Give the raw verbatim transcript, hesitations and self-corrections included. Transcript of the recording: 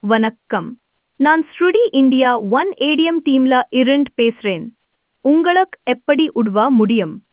வணக்கம். நான் ஸ்ருடி India one ATM டீம்ல இருந்து பேசுறேன். உங்களுக்கு எப்படி உதவ முடியும்?